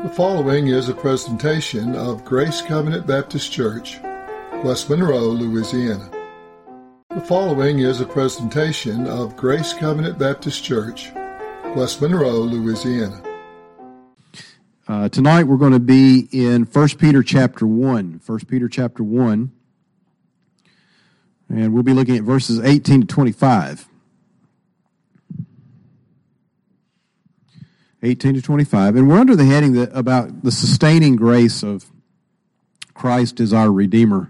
The following is a presentation of Grace Covenant Baptist Church, West Monroe, Louisiana. The following is a presentation of Grace Covenant Baptist Church, West Monroe, Louisiana. Tonight we're going to be in 1 Peter chapter 1. 1 Peter chapter 1. And we'll be looking at verses 18 to 25. 18 to 25. And we're under the heading about the sustaining grace of Christ as our Redeemer.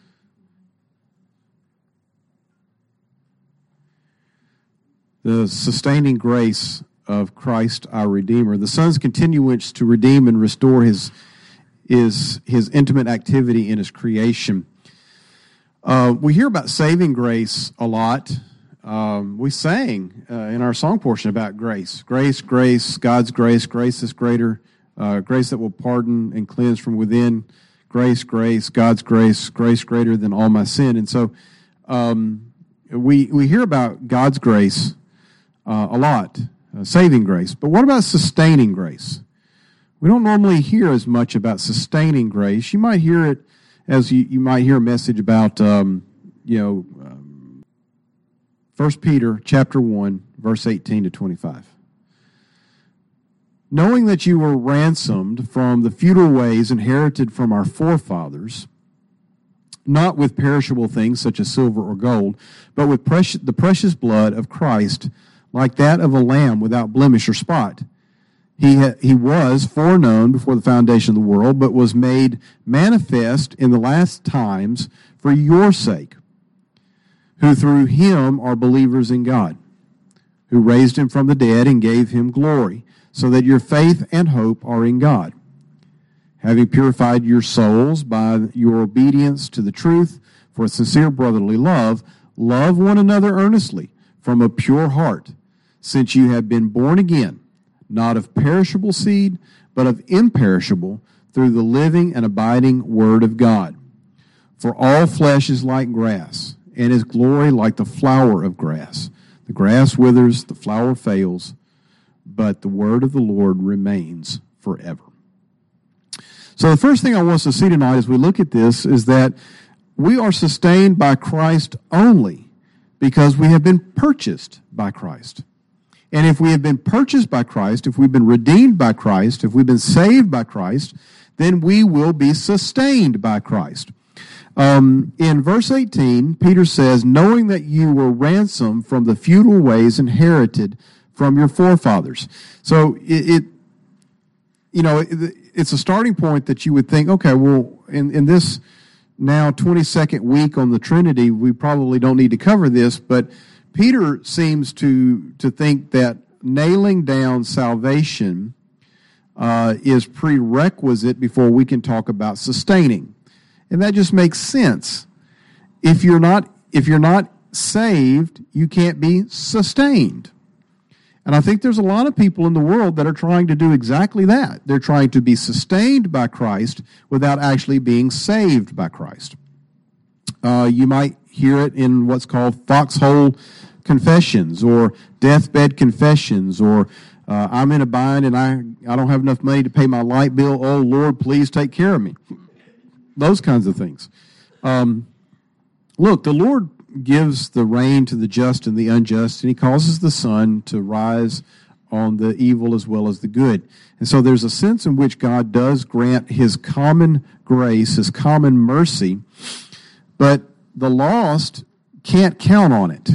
The sustaining grace of Christ our Redeemer. The Son's continuance to redeem and restore his intimate activity in his creation. We hear about saving grace a lot. We sang in our song portion about grace. Grace, grace, God's grace, grace is greater, grace that will pardon and cleanse from within. Grace, grace, God's grace, grace greater than all my sin. And so we hear about God's grace a lot, saving grace. But what about sustaining grace? We don't normally hear as much about sustaining grace. You might hear it as you might hear a message about, 1 Peter chapter 1, verse 18 to 25. Knowing that you were ransomed from the futile ways inherited from our forefathers, not with perishable things such as silver or gold, but with the precious blood of Christ, like that of a lamb without blemish or spot. He was foreknown before the foundation of the world, but was made manifest in the last times for your sake, who through him are believers in God, who raised him from the dead and gave him glory, so that your faith and hope are in God. Having purified your souls by your obedience to the truth for sincere brotherly love, love one another earnestly from a pure heart, since you have been born again, not of perishable seed, but of imperishable, through the living and abiding word of God. For all flesh is like grass, and his glory like the flower of grass. The grass withers, the flower fails, but the word of the Lord remains forever. So the first thing I want us to see tonight as we look at this is that we are sustained by Christ only because we have been purchased by Christ. And if we have been purchased by Christ, if we've been redeemed by Christ, if we've been saved by Christ, then we will be sustained by Christ. In verse 18, Peter says, knowing that you were ransomed from the futile ways inherited from your forefathers. So it's a starting point that you would think, okay, well, in this now 22nd week on the Trinity, we probably don't need to cover this, but Peter seems to think that nailing down salvation is prerequisite before we can talk about sustaining. And that just makes sense. If you're not saved, you can't be sustained. And I think there's a lot of people in the world that are trying to do exactly that. They're trying to be sustained by Christ without actually being saved by Christ. You might hear it in what's called foxhole confessions or deathbed confessions, or I'm in a bind and I don't have enough money to pay my light bill. Oh, Lord, please take care of me. Those kinds of things. Look, the Lord gives the rain to the just and the unjust, and he causes the sun to rise on the evil as well as the good. And so there's a sense in which God does grant his common grace, his common mercy, but the lost can't count on it.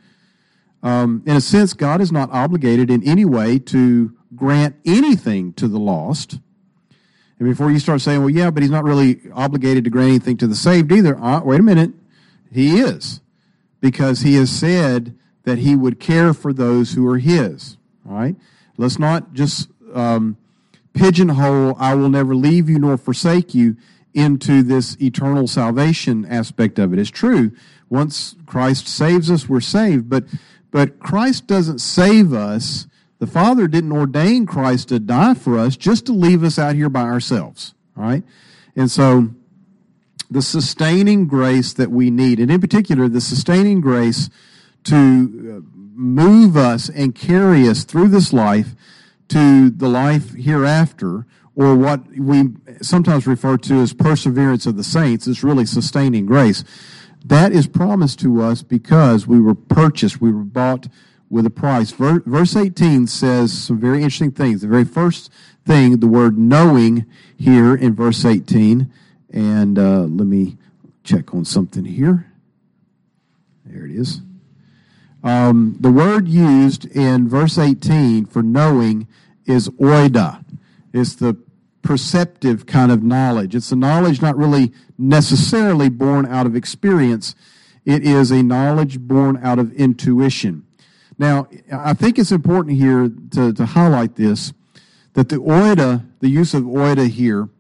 In a sense, God is not obligated in any way to grant anything to the lost. And before you start saying, well, yeah, but he's not really obligated to grant anything to the saved either. Wait a minute. He is. Because he has said that he would care for those who are his. All right? Let's not just pigeonhole, I will never leave you nor forsake you, into this eternal salvation aspect of it. It's true. Once Christ saves us, we're saved. But Christ doesn't save us. The Father didn't ordain Christ to die for us just to leave us out here by ourselves, all right? And so the sustaining grace that we need, and in particular the sustaining grace to move us and carry us through this life to the life hereafter, or what we sometimes refer to as perseverance of the saints. It's really sustaining grace. That is promised to us because we were purchased, we were bought with a price. Verse 18 says some very interesting things. The very first thing, the word knowing here in verse 18, and let me check on something here. There it is. The word used in verse 18 for knowing is oida. It's the perceptive kind of knowledge. It's a knowledge not really necessarily born out of experience. It is a knowledge born out of intuition. Now, I think it's important here to highlight this, that the oida, the use of oida here,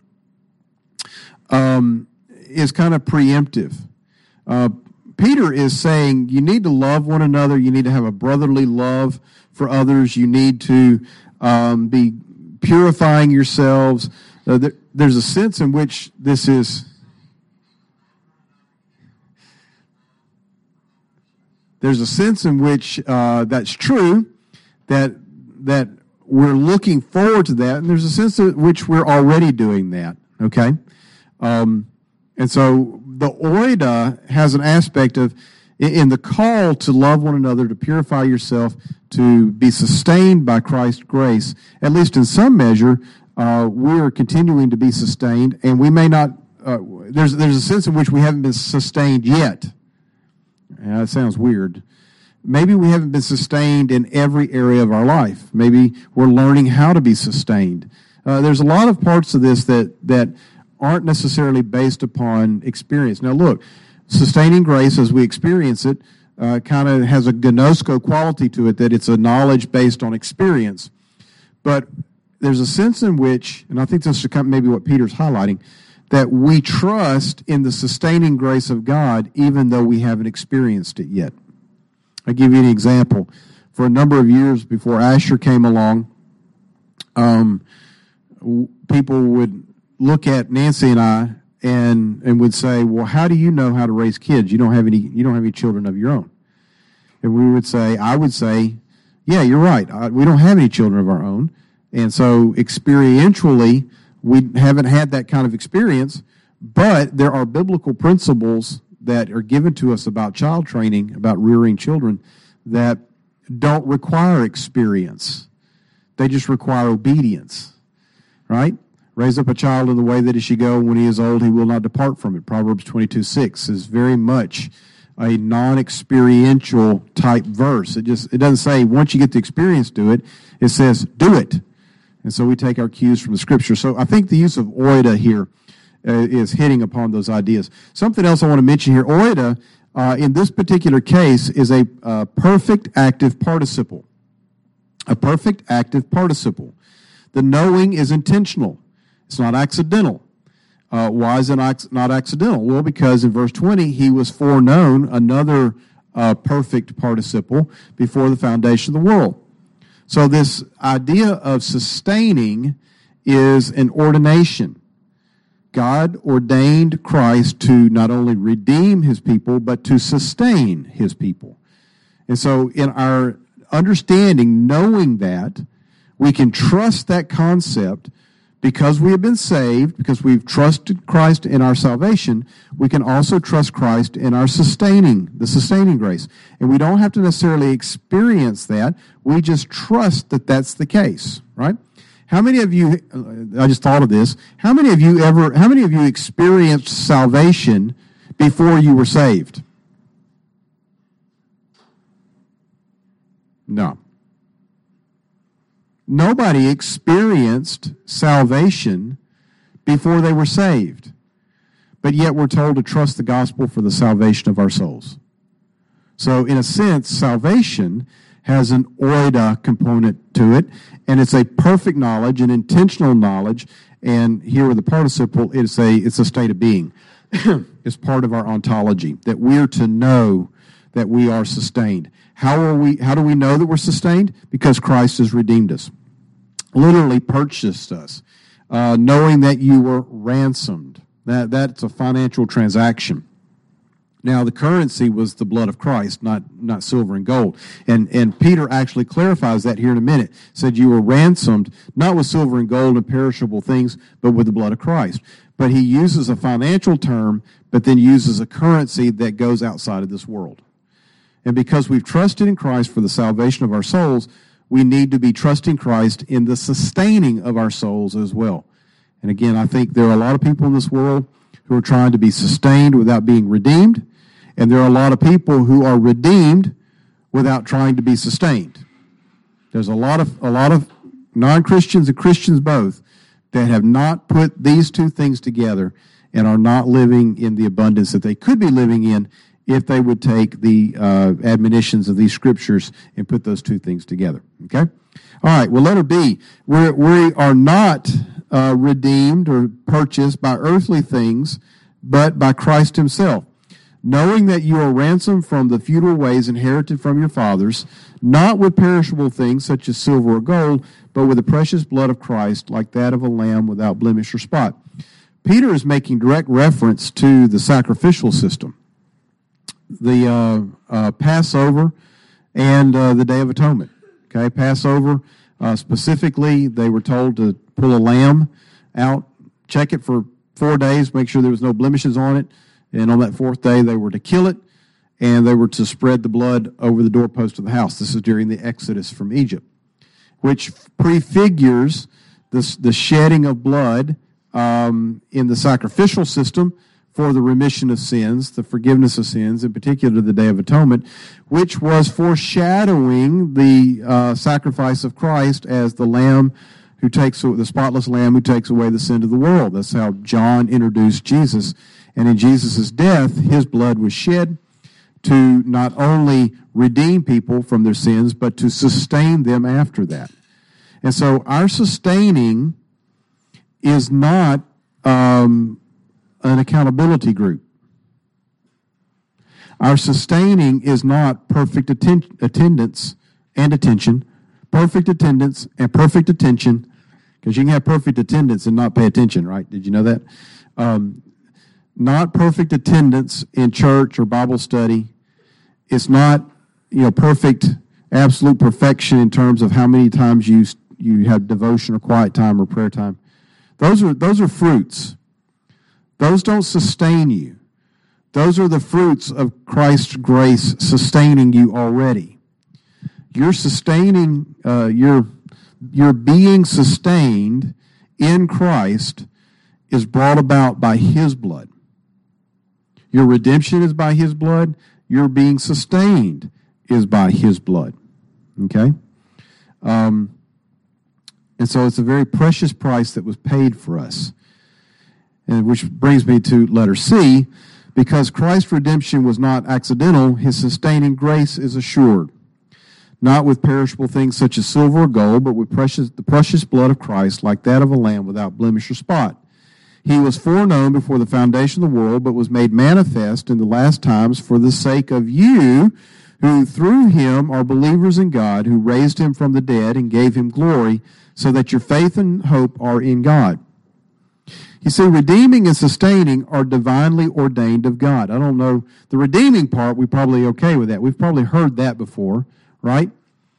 is kind of preemptive. Peter is saying you need to love one another. You need to have a brotherly love for others. You need to be purifying yourselves. There's a sense in which this is. There's a sense in which that's true, that we're looking forward to that, and there's a sense in which we're already doing that. Okay, and so the oida has an aspect of, in the call to love one another, to purify yourself, to be sustained by Christ's grace, at least in some measure, we are continuing to be sustained, and we may not, there's a sense in which we haven't been sustained yet. Yeah, that sounds weird. Maybe we haven't been sustained in every area of our life. Maybe we're learning how to be sustained. There's a lot of parts of this that aren't necessarily based upon experience. Now look, sustaining grace as we experience it kind of has a gnosko quality to it, that it's a knowledge based on experience. But there's a sense in which, and I think this is maybe what Peter's highlighting, that we trust in the sustaining grace of God even though we haven't experienced it yet. I'll give you an example. For a number of years before Asher came along, people would look at Nancy and I and would say, "Well, how do you know how to raise kids? You don't have any children of your own." And I would say, "Yeah, you're right. We don't have any children of our own." And so experientially, we haven't had that kind of experience, but there are biblical principles that are given to us about child training, about rearing children, that don't require experience. They just require obedience, right? Raise up a child in the way that he should go. When he is old, he will not depart from it. Proverbs 22:6 is very much a non-experiential type verse. It doesn't say once you get the experience, do it. It says do it. And so we take our cues from the Scripture. So I think the use of oida here is hitting upon those ideas. Something else I want to mention here, oida, in this particular case, is a perfect active participle. A perfect active participle. The knowing is intentional. It's not accidental. Why is it not accidental? Well, because in verse 20, he was foreknown, another perfect participle, before the foundation of the world. So this idea of sustaining is an ordination. God ordained Christ to not only redeem his people, but to sustain his people. And so in our understanding, knowing that, we can trust that concept because we have been saved, because we've trusted Christ in our salvation. We can also trust Christ in our the sustaining grace. And we don't have to necessarily experience that. We just trust that that's the case, right? How many of you, I just thought of this, how many of you experienced salvation before you were saved? No. Nobody experienced salvation before they were saved, but yet we're told to trust the gospel for the salvation of our souls. So in a sense, salvation has an oida component to it, and it's a perfect knowledge, an intentional knowledge, and here with the participle, it's a state of being. It's part of our ontology, that we're to know that we are sustained. How do we know that we're sustained? Because Christ has redeemed us. Literally purchased us, knowing that you were ransomed. That's a financial transaction. Now, the currency was the blood of Christ, not silver and gold. And Peter actually clarifies that here in a minute. Said you were ransomed, not with silver and gold and perishable things, but with the blood of Christ. But he uses a financial term, but then uses a currency that goes outside of this world. And because we've trusted in Christ for the salvation of our souls, we need to be trusting Christ in the sustaining of our souls as well. And again, I think there are a lot of people in this world who are trying to be sustained without being redeemed. And there are a lot of people who are redeemed without trying to be sustained. There's a lot of non-Christians and Christians both that have not put these two things together and are not living in the abundance that they could be living in if they would take the admonitions of these scriptures and put those two things together. Okay? All right, well, letter B. We are not redeemed or purchased by earthly things, but by Christ himself. Knowing that you are ransomed from the futile ways inherited from your fathers, not with perishable things such as silver or gold, but with the precious blood of Christ, like that of a lamb without blemish or spot. Peter is making direct reference to the sacrificial system, the Passover and the Day of Atonement. Okay, Passover, specifically, they were told to pull a lamb out, check it for 4 days, make sure there was no blemishes on it. And on that fourth day, they were to kill it, and they were to spread the blood over the doorpost of the house. This is during the Exodus from Egypt, which prefigures the shedding of blood in the sacrificial system for the remission of sins, the forgiveness of sins, in particular the Day of Atonement, which was foreshadowing the sacrifice of Christ as the Lamb who takes the spotless Lamb who takes away the sin of the world. That's how John introduced Jesus. And in Jesus' death, his blood was shed to not only redeem people from their sins, but to sustain them after that. And so our sustaining is not an accountability group. Our sustaining is not perfect attendance and attention, perfect attendance and perfect attention, because you can have perfect attendance and not pay attention, right? Did you know that? Not perfect attendance in church or Bible study. It's not, perfect, absolute perfection in terms of how many times you have devotion or quiet time or prayer time. Those are fruits. Those don't sustain you. Those are the fruits of Christ's grace sustaining you already. You're sustaining, you're being sustained in Christ is brought about by his blood. Your redemption is by his blood. Your being sustained is by his blood. Okay? And so it's a very precious price that was paid for us. And which brings me to letter C. Because Christ's redemption was not accidental, his sustaining grace is assured. Not with perishable things such as silver or gold, but with the precious blood of Christ, like that of a lamb without blemish or spot. He was foreknown before the foundation of the world, but was made manifest in the last times for the sake of you, who through him are believers in God, who raised him from the dead and gave him glory, so that your faith and hope are in God. You see, redeeming and sustaining are divinely ordained of God. I don't know, the redeeming part, we're probably okay with that. We've probably heard that before, right?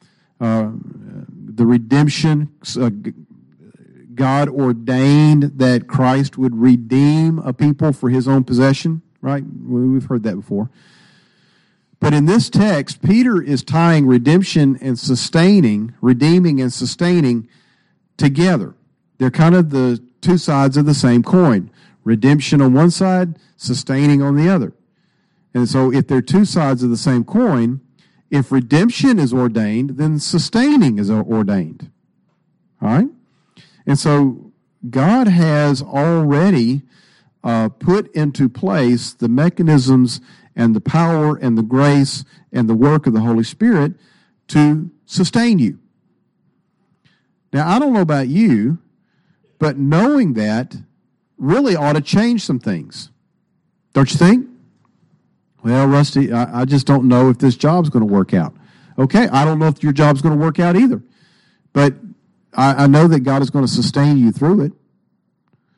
The redemption, God ordained that Christ would redeem a people for his own possession, right? We've heard that before. But in this text, Peter is tying redemption and sustaining, redeeming and sustaining together. They're kind of the two sides of the same coin. Redemption on one side, sustaining on the other. And so if they're two sides of the same coin, if redemption is ordained, then sustaining is ordained. All right? And so God has already put into place the mechanisms and the power and the grace and the work of the Holy Spirit to sustain you. Now, I don't know about you, but knowing that really ought to change some things. Don't you think? Well, Rusty, I just don't know if this job's going to work out. Okay, I don't know if your job's going to work out either. But I know that God is going to sustain you through it.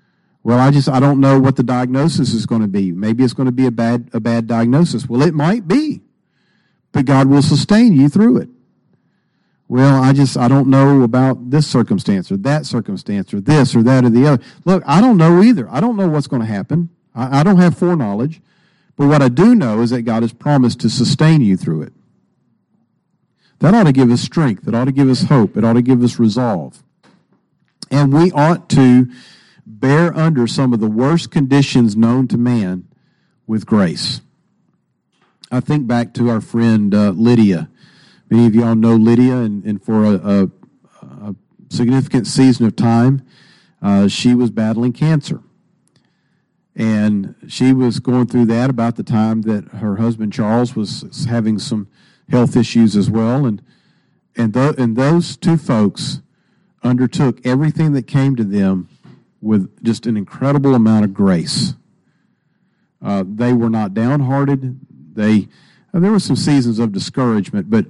Well, I don't know what the diagnosis is going to be. Maybe it's going to be a bad diagnosis. Well, it might be, but God will sustain you through it. Well, I don't know about this circumstance or that circumstance or this or that or the other. Look, I don't know either. I don't know what's going to happen. I don't have foreknowledge. But what I do know is that God has promised to sustain you through it. That ought to give us strength. It ought to give us hope. It ought to give us resolve. And we ought to bear under some of the worst conditions known to man with grace. I think back to our friend Lydia. Many of y'all know Lydia, and for a significant season of time, she was battling cancer. And she was going through that about the time that her husband Charles was having some health issues as well. And those two folks undertook everything that came to them with just an incredible amount of grace. They were not downhearted. There were some seasons of discouragement, but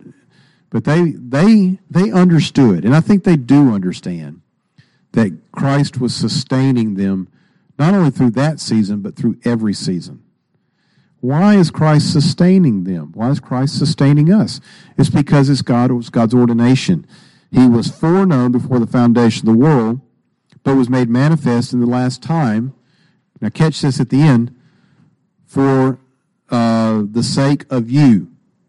they understood, and I think they do understand, that Christ was sustaining them not only through that season, but through every season. Why is Christ sustaining them? Why is Christ sustaining us? It's because it was God's ordination. He was foreknown before the foundation of the world, but was made manifest in the last time. Now catch this at the end. For the sake of you.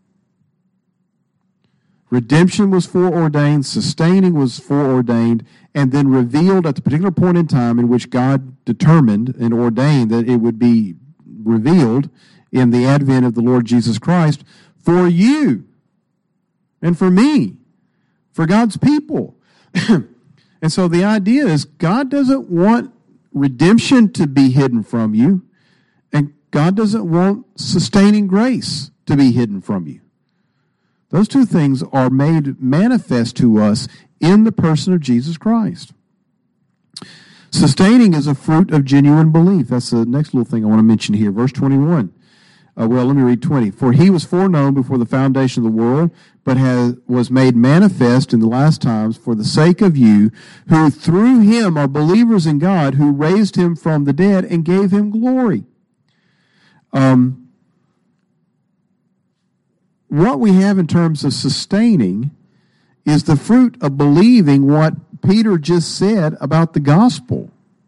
Redemption was foreordained, sustaining was foreordained, and then revealed at the particular point in time in which God determined and ordained that it would be revealed in the advent of the Lord Jesus Christ for you and for me, for God's people. And so the idea is God doesn't want redemption to be hidden from you, and God doesn't want sustaining grace to be hidden from you. Those two things are made manifest to us in the person of Jesus Christ. Sustaining is a fruit of genuine belief. That's the next little thing I want to mention here. Verse 21. Let me read 20. For he was foreknown before the foundation of the world, but was made manifest in the last times for the sake of you, who through him are believers in God, who raised him from the dead and gave him glory. What we have in terms of sustaining is the fruit of believing what Peter just said about the gospel.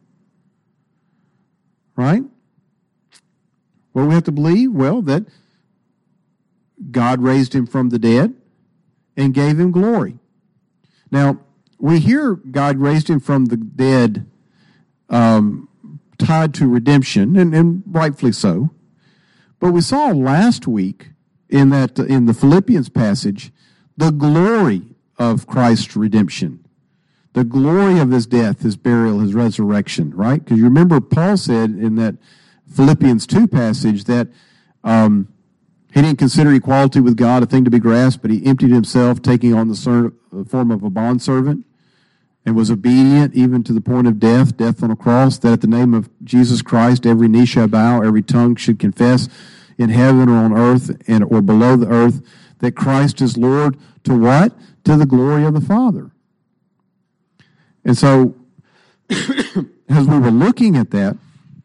Right? What do we have to believe? Well, that God raised him from the dead and gave him glory. Now, we hear God raised him from the dead tied to redemption, and rightfully so. But we saw last week in the Philippians passage the glory of Christ's redemption, the glory of his death, his burial, his resurrection, right? Because you remember Paul said in that Philippians 2 passage that he didn't consider equality with God a thing to be grasped, but he emptied himself, taking on the form of a bondservant, and was obedient even to the point of death on a cross, that at the name of Jesus Christ every knee shall bow, every tongue should confess in heaven or on earth or below the earth that Christ is Lord, to what? To the glory of the Father. And so, as we were looking at that,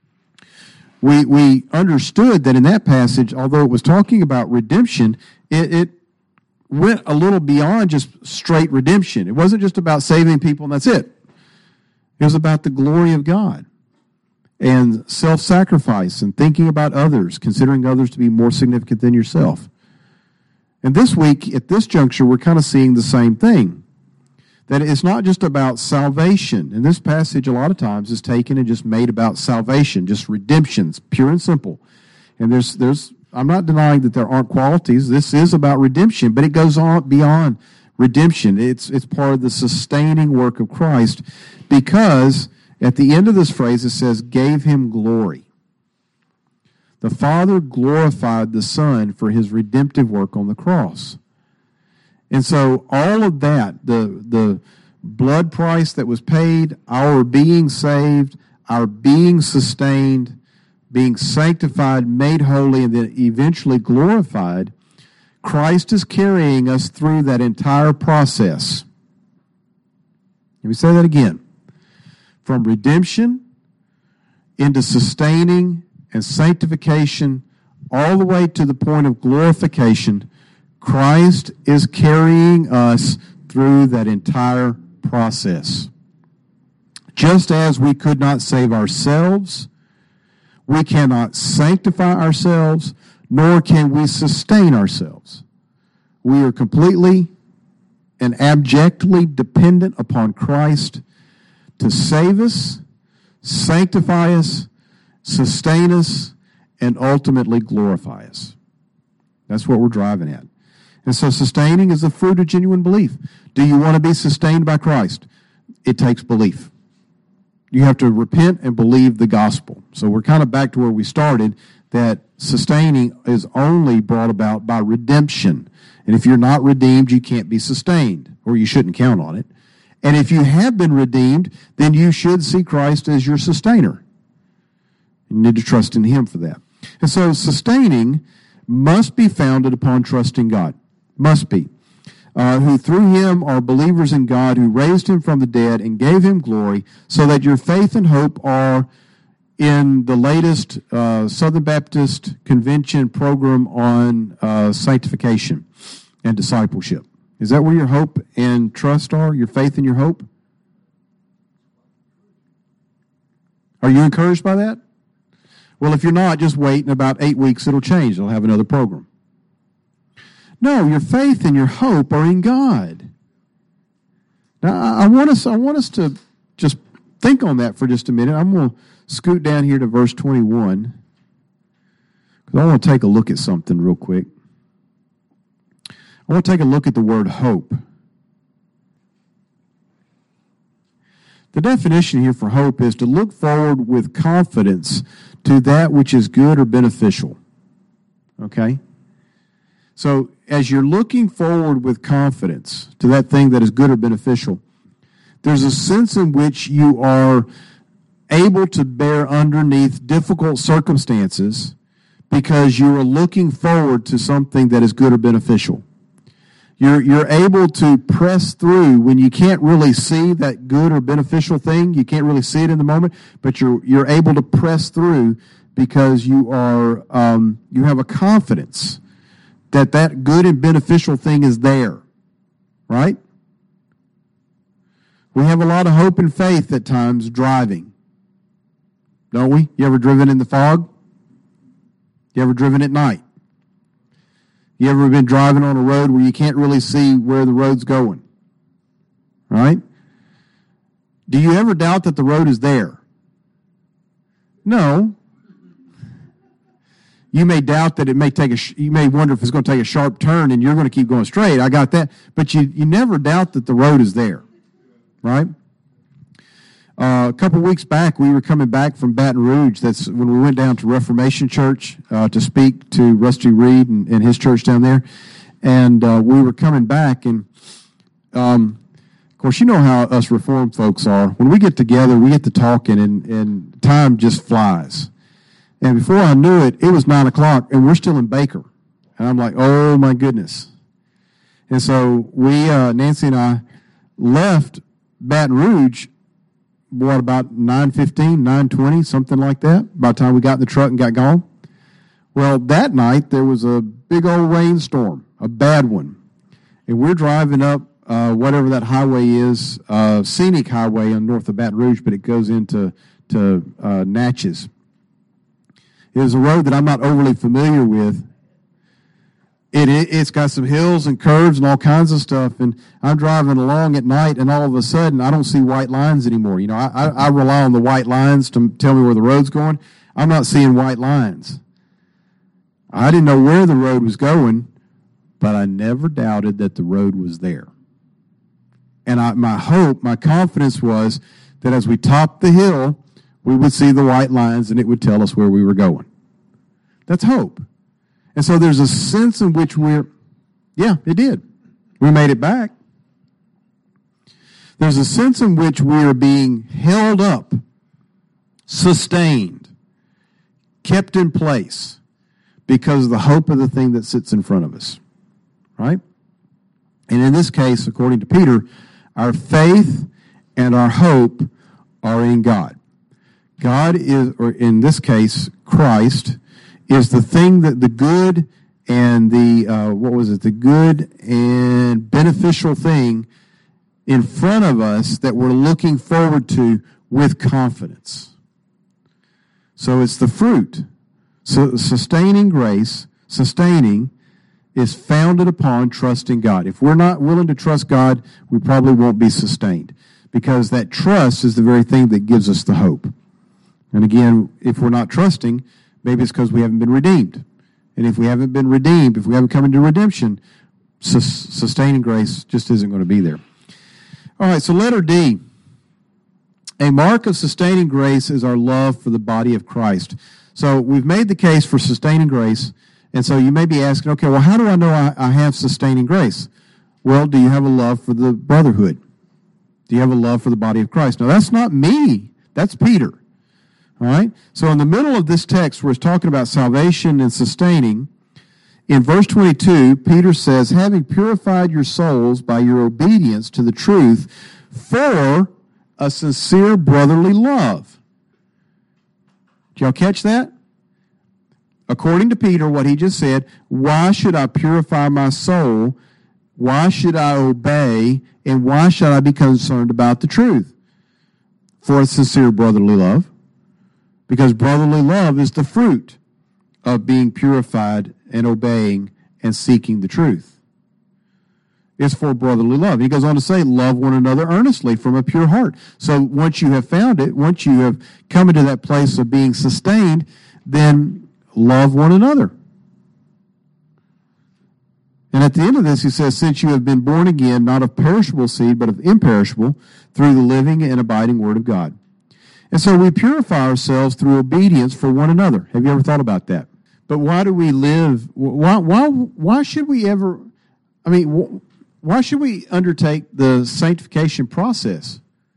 we understood that in that passage, although it was talking about redemption, it went a little beyond just straight redemption. It wasn't just about saving people and that's it. It was about the glory of God and self-sacrifice and thinking about others, considering others to be more significant than yourself. And this week, at this juncture, we're kind of seeing the same thing. That it's not just about salvation. And this passage a lot of times is taken and just made about salvation, just redemptions, pure and simple. And I'm not denying that there aren't qualities. This is about redemption, but it goes on beyond redemption. It's part of the sustaining work of Christ, because at the end of this phrase it says, gave him glory. The Father glorified the Son for his redemptive work on the cross. And so all of that, the blood price that was paid, our being saved, our being sustained, being sanctified, made holy, and then eventually glorified, Christ is carrying us through that entire process. Let me say that again. From redemption into sustaining and sanctification all the way to the point of glorification, Christ is carrying us through that entire process. Just as we could not save ourselves, we cannot sanctify ourselves, nor can we sustain ourselves. We are completely and abjectly dependent upon Christ to save us, sanctify us, sustain us, and ultimately glorify us. That's what we're driving at. And so sustaining is the fruit of genuine belief. Do you want to be sustained by Christ? It takes belief. You have to repent and believe the gospel. So we're kind of back to where we started, that sustaining is only brought about by redemption. And if you're not redeemed, you can't be sustained, or you shouldn't count on it. And if you have been redeemed, then you should see Christ as your sustainer. You need to trust in Him for that. And so sustaining must be founded upon trusting God. Must be. Who through Him are believers in God, who raised Him from the dead and gave Him glory, so that your faith and hope are in the latest Southern Baptist Convention program on sanctification and discipleship. Is that where your hope and trust are? Your faith and your hope? Are you encouraged by that? Well, if you're not, just wait. In about 8 weeks, it'll change. They'll have another program. No, your faith and your hope are in God. Now, I want us to just think on that for just a minute. I'm going to scoot down here to verse 21 because I want to take a look at something real quick. I want to take a look at the word hope. The definition here for hope is to look forward with confidence to that which is good or beneficial. Okay? So, as you're looking forward with confidence to that thing that is good or beneficial, there's a sense in which you are able to bear underneath difficult circumstances because you are looking forward to something that is good or beneficial. You're able to press through when you can't really see that good or beneficial thing. You can't really see it in the moment, but you're able to press through because you have a confidence that good and beneficial thing is there, right? We have a lot of hope and faith at times driving, don't we? You ever driven in the fog? You ever driven at night? You ever been driving on a road where you can't really see where the road's going? Right? Do you ever doubt that the road is there? No. You may doubt that it may you may wonder if it's going to take a sharp turn and you're going to keep going straight. I got that. But you never doubt that the road is there. Right? A couple of weeks back, we were coming back from Baton Rouge. That's when we went down to Reformation Church to speak to Rusty Reed and his church down there. And we were coming back, and of course, you know how us Reformed folks are. When we get together, we get to talking, and time just flies. And before I knew it, it was 9 o'clock, and we're still in Baker. And I'm like, oh, my goodness. And so Nancy and I left Baton Rouge about 9:15, 9:20, something like that, by the time we got in the truck and got gone. Well, that night, there was a big old rainstorm, a bad one. And we're driving up whatever that highway is, scenic highway on north of Baton Rouge, but it goes into Natchez. It was a road that I'm not overly familiar with. It's got some hills and curves and all kinds of stuff, and I'm driving along at night, and all of a sudden, I don't see white lines anymore. You know, I rely on the white lines to tell me where the road's going. I'm not seeing white lines. I didn't know where the road was going, but I never doubted that the road was there. And my confidence was that as we topped the hill, we would see the white lines, and it would tell us where we were going. That's hope. And so there's a sense in which it did. We made it back. There's a sense in which we are being held up, sustained, kept in place because of the hope of the thing that sits in front of us, right? And in this case, according to Peter, our faith and our hope are in God. God is, or in this case, Christ, is the thing that the good and the good and beneficial thing in front of us that we're looking forward to with confidence. So it's the fruit. So sustaining grace, is founded upon trusting God. If we're not willing to trust God, we probably won't be sustained, because that trust is the very thing that gives us the hope. And again, if we're not trusting, maybe it's because we haven't been redeemed. And if we haven't been redeemed, if we haven't come into redemption, sustaining grace just isn't going to be there. All right, so letter D. A mark of sustaining grace is our love for the body of Christ. So we've made the case for sustaining grace, and so you may be asking, okay, well, how do I know I have sustaining grace? Well, do you have a love for the brotherhood? Do you have a love for the body of Christ? Now, that's not me. That's Peter. All right? So in the middle of this text where it's talking about salvation and sustaining, in verse 22, Peter says, having purified your souls by your obedience to the truth for a sincere brotherly love. Did y'all catch that? According to Peter, what he just said, why should I purify my soul? Why should I obey? And why should I be concerned about the truth? For a sincere brotherly love. Because brotherly love is the fruit of being purified and obeying and seeking the truth. It's for brotherly love. He goes on to say, love one another earnestly from a pure heart. So once you have found it, once you have come into that place of being sustained, then love one another. And at the end of this, he says, since you have been born again, not of perishable seed, but of imperishable, through the living and abiding word of God. And so we purify ourselves through obedience for one another. Have you ever thought about that? But why do we live? Why should we ever? Why should we undertake the sanctification process?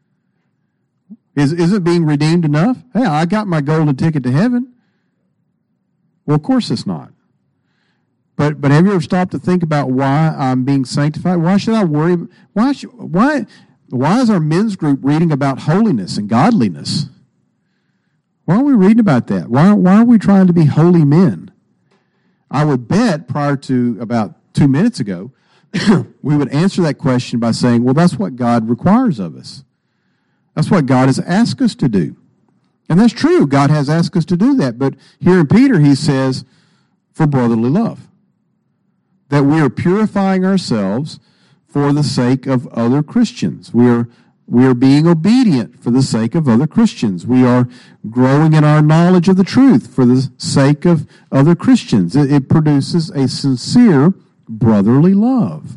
Isn't being redeemed enough? Hey, I got my golden ticket to heaven. Well, of course it's not. But have you ever stopped to think about why I'm being sanctified? Why should I worry? Why is our men's group reading about holiness and godliness? Why are we reading about that? Why are we trying to be holy men? I would bet prior to about 2 minutes ago, we would answer that question by saying, well, that's what God requires of us. That's what God has asked us to do. And that's true. God has asked us to do that. But here in Peter, he says, for brotherly love. That we are purifying ourselves for the sake of other Christians. We are being obedient for the sake of other Christians. We are growing in our knowledge of the truth for the sake of other Christians. It produces a sincere brotherly love.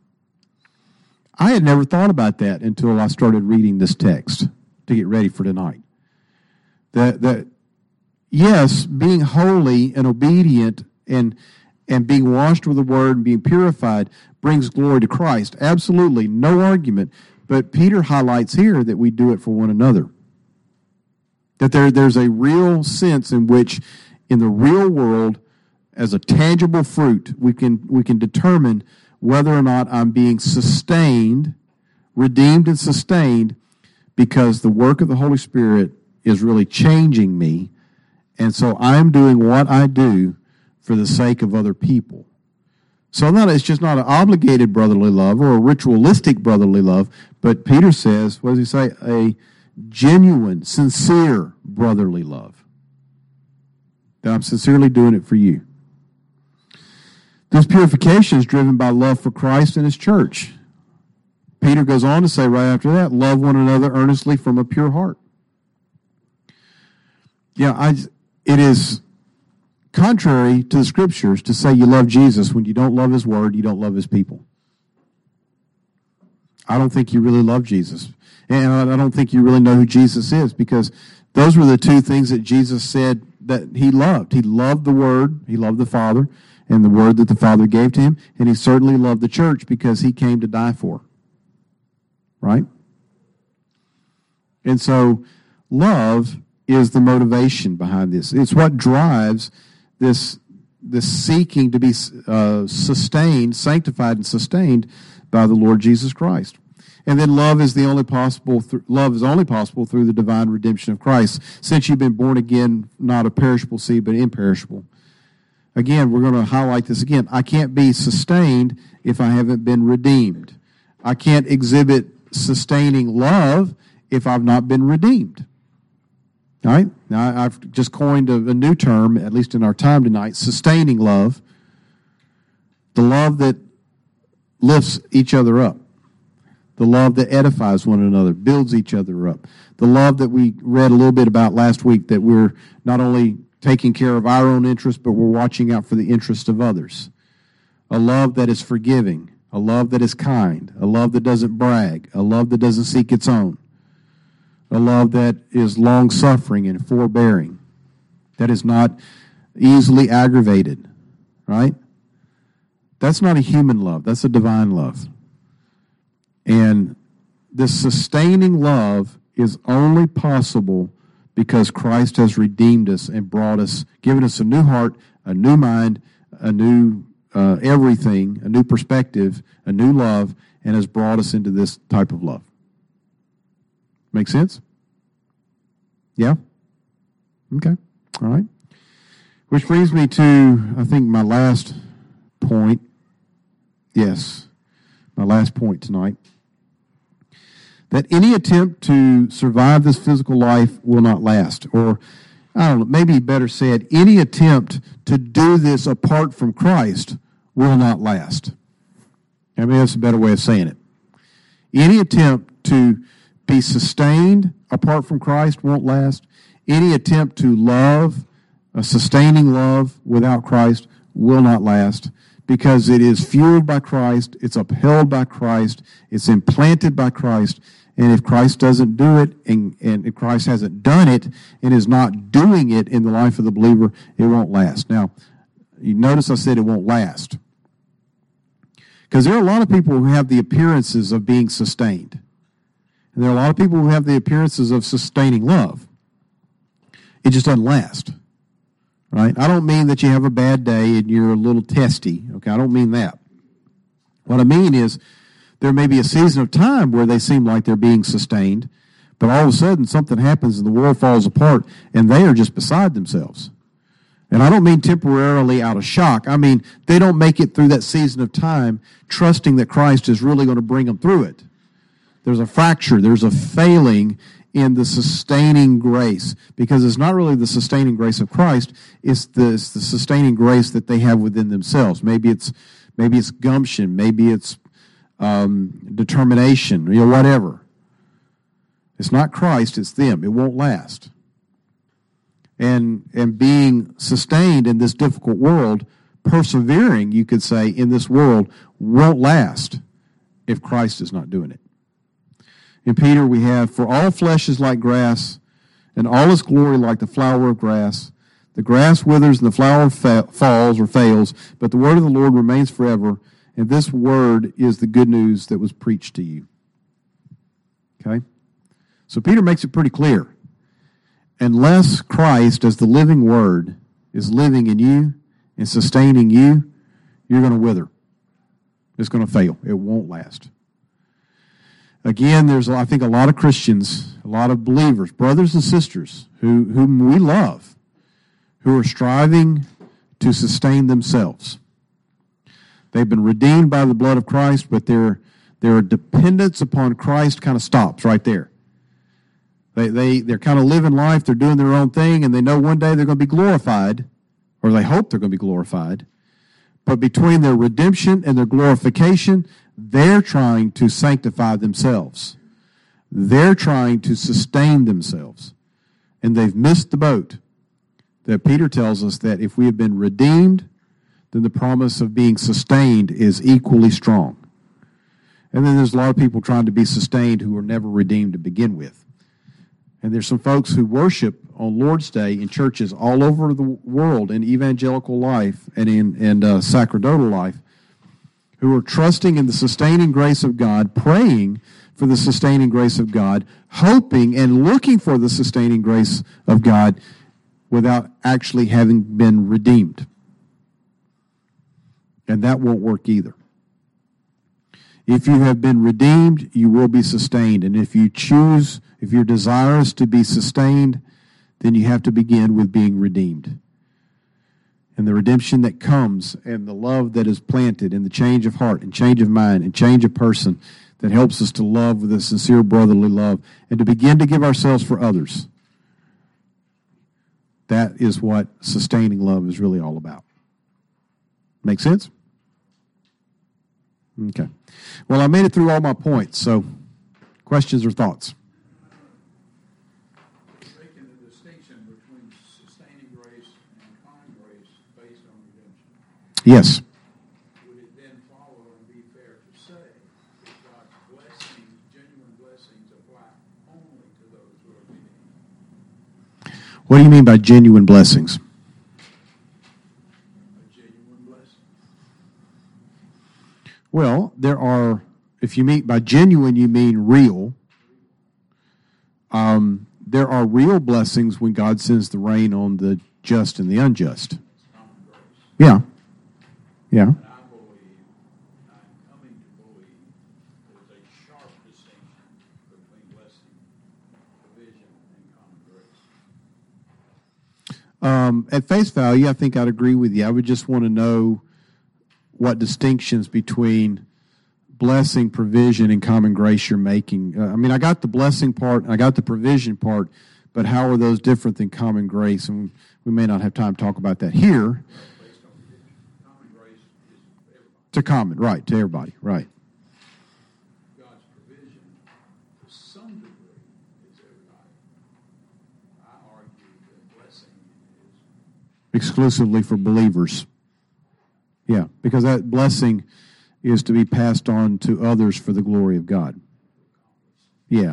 I had never thought about that until I started reading this text to get ready for tonight. That yes, being holy and obedient and being washed with the word and being purified brings glory to Christ. Absolutely, no argument. But Peter highlights here that we do it for one another. That there's a real sense in which, in the real world, as a tangible fruit, we can determine whether or not I'm being sustained, redeemed and sustained, because the work of the Holy Spirit is really changing me. And so I'm doing what I do for the sake of other people. So it's just not an obligated brotherly love or a ritualistic brotherly love, but Peter says, what does he say? A genuine, sincere brotherly love. That I'm sincerely doing it for you. This purification is driven by love for Christ and his church. Peter goes on to say right after that, love one another earnestly from a pure heart. It is contrary to the Scriptures to say you love Jesus when you don't love his word, you don't love his people. I don't think you really love Jesus. And I don't think you really know who Jesus is, because those were the two things that Jesus said that he loved. He loved the word, he loved the Father, and the word that the Father gave to him, and he certainly loved the church because he came to die for. Right? And so love is the motivation behind this. It's what drives this seeking to be sustained, sanctified and sustained by the Lord Jesus Christ. And then love is only possible through the divine redemption of Christ, since you've been born again, not of perishable seed, but imperishable. Again, we're going to highlight this again. I can't be sustained if I haven't been redeemed. I can't exhibit sustaining love if I've not been redeemed. All right? Now, I've just coined a new term, at least in our time tonight, sustaining love. The love that lifts each other up. The love that edifies one another, builds each other up. The love that we read a little bit about last week, that we're not only taking care of our own interests, but we're watching out for the interests of others. A love that is forgiving, a love that is kind, a love that doesn't brag, a love that doesn't seek its own, a love that is long-suffering and forbearing, that is not easily aggravated, right? That's not a human love. That's a divine love. And this sustaining love is only possible because Christ has redeemed us and brought us, given us a new heart, a new mind, a new everything, a new perspective, a new love, and has brought us into this type of love. Make sense? Yeah? Okay. All right. Which brings me to, I think, my last point. Yes, my last point tonight. That any attempt to survive this physical life will not last. Or, I don't know, maybe better said, any attempt to do this apart from Christ will not last. I mean, that's a better way of saying it. Any attempt to be sustained apart from Christ won't last. Any attempt to love, a sustaining love without Christ will not last, because it is fueled by Christ, it's upheld by Christ, it's implanted by Christ, and if Christ doesn't do it, and if Christ hasn't done it, and is not doing it in the life of the believer, it won't last. Now, you notice I said it won't last. Because there are a lot of people who have the appearances of being sustained. And there are a lot of people who have the appearances of sustaining love. It just doesn't last. Right? I don't mean that you have a bad day and you're a little testy. Okay, I don't mean that. What I mean is there may be a season of time where they seem like they're being sustained, but all of a sudden something happens and the world falls apart and they are just beside themselves. And I don't mean temporarily out of shock. I mean they don't make it through that season of time trusting that Christ is really going to bring them through it. There's a fracture. There's a failing in the sustaining grace, because it's not really the sustaining grace of Christ, it's the sustaining grace that they have within themselves. Maybe it's gumption, maybe it's determination, whatever. It's not Christ, it's them. It won't last. And being sustained in this difficult world, persevering, you could say, in this world, won't last if Christ is not doing it. In Peter, we have, for all flesh is like grass, and all its glory like the flower of grass. The grass withers and the flower falls or fails, but the word of the Lord remains forever, and this word is the good news that was preached to you. Okay? So Peter makes it pretty clear. Unless Christ, as the living word, is living in you and sustaining you, you're going to wither. It's going to fail. It won't last. Again, there's, I think, a lot of Christians, a lot of believers, brothers and sisters, whom we love, who are striving to sustain themselves. They've been redeemed by the blood of Christ, but their dependence upon Christ kind of stops right there. They're kind of living life, they're doing their own thing, and they know one day they're going to be glorified, or they hope they're going to be glorified. But between their redemption and their glorification, they're trying to sanctify themselves. They're trying to sustain themselves. And they've missed the boat. That Peter tells us that if we have been redeemed, then the promise of being sustained is equally strong. And then there's a lot of people trying to be sustained who were never redeemed to begin with. And there's some folks who worship on Lord's Day in churches all over the world, in evangelical life and in sacerdotal life, who are trusting in the sustaining grace of God, praying for the sustaining grace of God, hoping and looking for the sustaining grace of God without actually having been redeemed. And that won't work either. If you have been redeemed, you will be sustained. And if you're desirous to be sustained, then you have to begin with being redeemed. And the redemption that comes and the love that is planted and the change of heart and change of mind and change of person that helps us to love with a sincere brotherly love and to begin to give ourselves for others. That is what sustaining love is really all about. Make sense? Okay. Well, I made it through all my points, so questions or thoughts? Making the distinction between sustaining grace and common grace based on redemption. Yes. Would it then follow and be fair to say that God's blessings, genuine blessings, apply only to those who are redeemed? What do you mean by genuine blessings? A genuine blessing. Well, there are, if you mean by genuine, you mean real. There are real blessings when God sends the rain on the just and the unjust. Common grace. Yeah. Yeah. And I believe, I'm coming to believe, there's a sharp distinction between blessing, provision, and common grace. At face value, I think I'd agree with you. I would just want to know what distinctions between blessing, provision, and common grace you're making. I got the blessing part, I got the provision part, but how are those different than common grace? And we may not have time to talk about that here. Based on redemption. Common grace is everybody. To common, right, to everybody, right. God's provision, to some degree, is everybody. I argue that blessing is Exclusively for believers. Yeah, because that blessing is to be passed on to others for the glory of God. Yeah.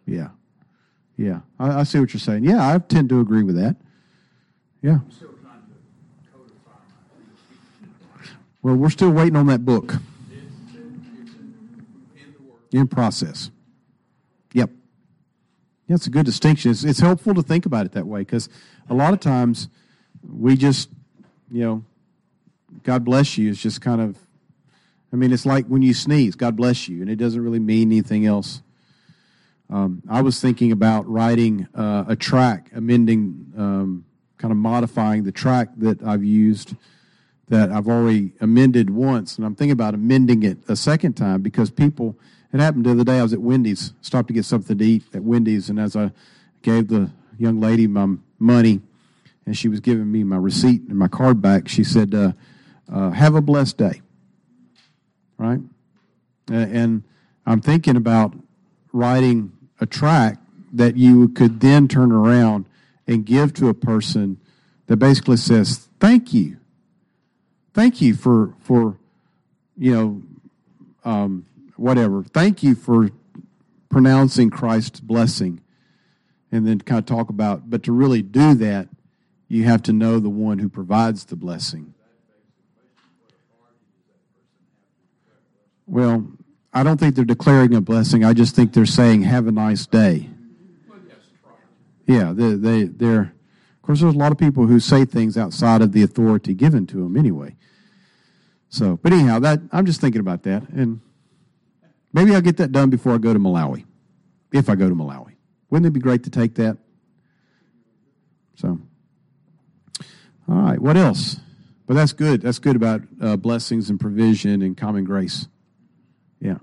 I see what you're saying. Yeah, I tend to agree with that. Yeah. I'm still trying to codify my thinking. Well, we're still waiting on that book. It's in the work. In process. Yep. Yeah, it's a good distinction. It's helpful to think about it that way because a lot of times we just, God bless you is just kind of, it's like when you sneeze, God bless you, and it doesn't really mean anything else. I was thinking about writing a track, amending, kind of modifying the track that I've used that I've already amended once, and I'm thinking about amending it a second time because people, it happened the other day, I was at Wendy's, stopped to get something to eat at Wendy's, and as I gave the young lady my money, and she was giving me my receipt and my card back, she said, have a blessed day, right? And I'm thinking about writing a track that you could then turn around and give to a person that basically says, thank you for whatever. Thank you for pronouncing Christ's blessing. And then kind of talk about, but to really do that, you have to know the one who provides the blessing. Well, I don't think they're declaring a blessing. I just think they're saying, have a nice day. Yeah, they're. Of course, there's a lot of people who say things outside of the authority given to them anyway. So, but anyhow, I'm just thinking about that, and maybe I'll get that done before I go to Malawi, if I go to Malawi. Wouldn't it be great to take that? So, all right, what else? But that's good. That's good about blessings and provision and common grace. Yeah.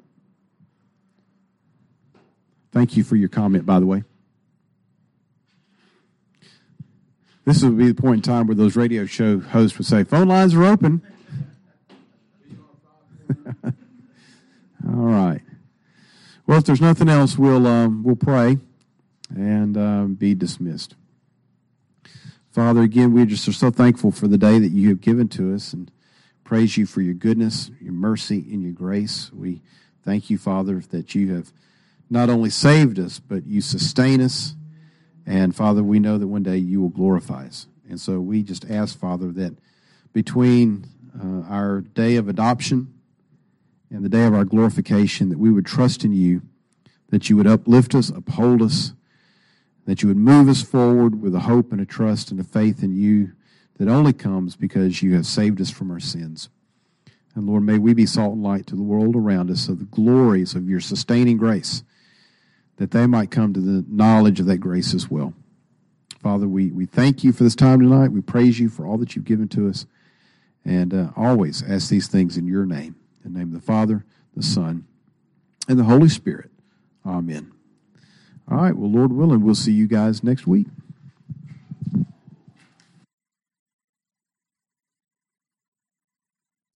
Thank you for your comment, by the way. This would be the point in time where those radio show hosts would say, phone lines are open. All right. Well, if there's nothing else, we'll pray and be dismissed. Father, again, we just are so thankful for the day that you have given to us and praise you for your goodness, your mercy, and your grace. We thank you, Father, that you have not only saved us, but you sustain us. And, Father, we know that one day you will glorify us. And so we just ask, Father, that between our day of adoption and the day of our glorification, that we would trust in you, that you would uplift us, uphold us, that you would move us forward with a hope and a trust and a faith in you that only comes because you have saved us from our sins. And Lord, may we be salt and light to the world around us, of the glories of your sustaining grace, that they might come to the knowledge of that grace as well. Father, we thank you for this time tonight. We praise you for all that you've given to us. And always ask these things in your name. In the name of the Father, the Son, and the Holy Spirit. Amen. All right, well, Lord willing, we'll see you guys next week.